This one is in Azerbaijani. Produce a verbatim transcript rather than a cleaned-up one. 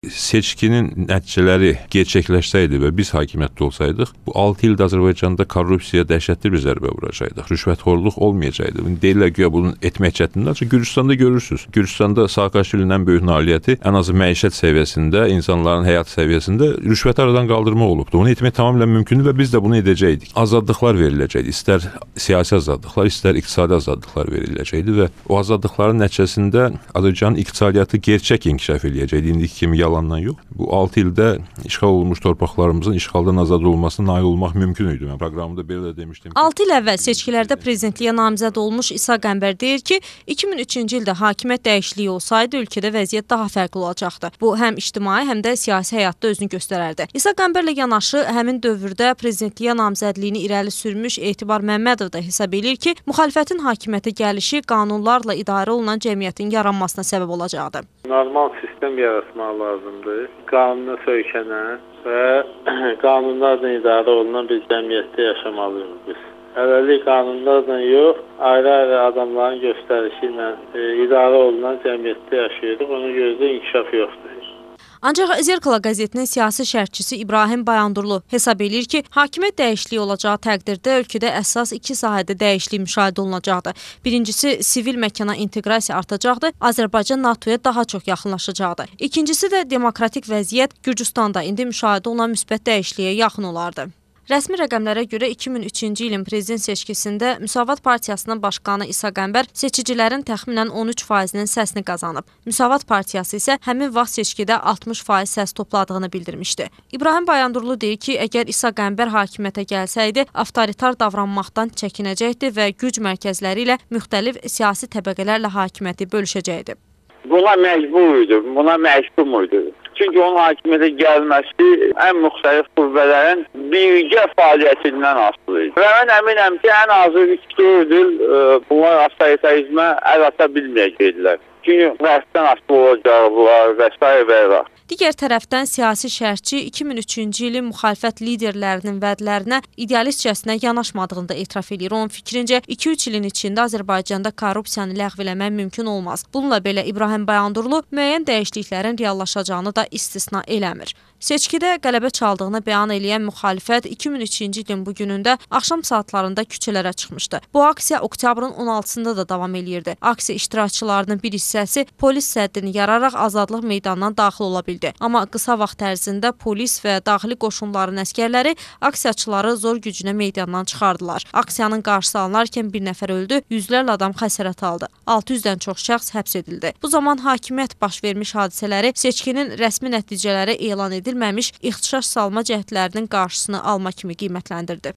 seçkinin nəticələri gerçəkləşsəydi və biz hakimiyyətdə olsaydıq, bu altı ildə Azərbaycanda korrupsiya dəhşətli bir zərbə vuracaqdıq. Rüşvətxorluq olmayacaqdı. Deyirlər ki, bunu etmək çətindir. Çünki Gürcüstanda görürsünüz. Gürcüstanda Saakashvilinin ən böyük nailiyyəti ən azı məişət səviyyəsində, insanların həyat səviyyəsində rüşvəti aradan qaldırmaq olubdu. Onu etmək tamamilə mümkündür və biz də bunu edəcəkdik. Azadlıqlar veriləcəkdi. İstər siyasi azadlıqlar, istər iqtisadi azadlıqlar veriləcəkdi və o azadlıqların nəticəsində Azərbaycanın iqtisadiyyatı gerçək inkişaf eləyəcəkdi. İndiki kimi yalandan yox. Bu altı ildə işğal olunmuş torpaqlarımızın işğaldan azad olmasına nail olmaq mümkün idi. Mən proqramımda belə də demişdim. altı il əvvəl seçkilərdə prezidentliyə namizəd olmuş İsa Qəmbər deyir ki, iki min üçüncü ildə hakimiyyət dəyişikliyi olsaydı ölkədə vəziyyət daha fərqli olacaqdı. Bu həm ictimai, həm də siyasi həyatda özünü göstərərdi. İsa Qəmbərlə yanaşı həmin dövrdə prezidentliyə namizədliyini irəli sürmüş Etibar Məmmədov da hesab edir ki, müxalifətin hakimiyyətə gəlişi qanunlarla idarə olunan cəmiyyətin yaranmasına səbəb olacaqdı. Normal sistem yaratmaq lazımdır. Qanuna söykənən və qanunlarla idarə olunan bir cəmiyyətdə yaşamalıyıq biz. Hələlik qanunlarla yox, ayrı-ayrı adamların göstərişi ilə e, idarə olunan cəmiyyətdə yaşayırıq. Ona görə də inkişaf yoxdur. Ancaq Zerkala qəzetinin siyasi şərhçisi İbrahim Bayandurlu hesab edir ki, hakimiyyət dəyişikliyi olacağı təqdirdə ölkədə əsas iki sahədə dəyişiklik müşahidə olunacaqdı. Birincisi, sivil məkana inteqrasiya artacaqdı, Azərbaycan NATOya daha çox yaxınlaşacaqdı. İkincisi də demokratik vəziyyət Gürcüstanda indi müşahidə olunan müsbət dəyişikliyə yaxın olardı. Rəsmi rəqəmlərə görə iki min üçüncü ilin prezident seçkisində Müsavat Partiyasının başqanı İsa Qəmbər seçicilərin təxminən on üç faizinin səsini qazanıb. Müsavat Partiyası isə həmin vaxt seçkidə altmış faiz səs topladığını bildirmişdi. İbrahim Bayandurlu deyir ki, əgər İsa Qəmbər hakimiyyətə gəlsəydi, avtoritar davranmaqdan çəkinəcəkdi və güc mərkəzləri ilə müxtəlif siyasi təbəqələrlə hakimiyyəti bölüşəcəkdi. Buna məcbur idi, buna məhkum idi. Çünki onun hakimiyyətə gəlməsi ən müxtəlif qüvvələrin birgə fəaliyyətindən asılı idi. Və mən əminəm ki, ən azı üç dörd il bunlar avtoritarizmə əl ata bilməyəcəkdilər. Çünki rəsdən asılı olacaqlar və s. və və. Digər tərəfdən siyasi şərhçi iki min üçüncü ilin müxalifət liderlərinin vədlərinə idealistcəsinə yanaşmadığını da etiraf edir. Onun fikrincə iki üç ilin içində Azərbaycanda korrupsiyanı ləğv eləmək mümkün olmaz. Bununla belə İbrahim Bayandurlu müəyyən dəyişikliklərin reallaşacağını da istisna eləmir. Seçkidə qələbə çaldığını bəyan eləyən müxalifət iki min üçüncü ilin bu günündə axşam saatlarında küçələrə çıxmışdı. Bu aksiya oktyabrın on altısında da davam eləyirdi. Aksiya iştirakçılarının bir hissəsi polis səddini yararaq Azadlıq meydanına daxil ola bildi. Amma qısa vaxt ərzində polis və daxili qoşunların əskərləri aksiyaçıları zor gücünə meydandan çıxardılar. Aksiyanın qarşısı alınarkən bir nəfər öldü, yüzlərlə adam xəsarət aldı. altı yüzdən çox şəxs həbs edildi. Bu zaman hakimiyyət baş vermiş hadisələri seçkinin rəsmi nəticələri elan edilməmiş ixtişaş salma cəhdlərinin qarşısını alma kimi qiymətləndirdi.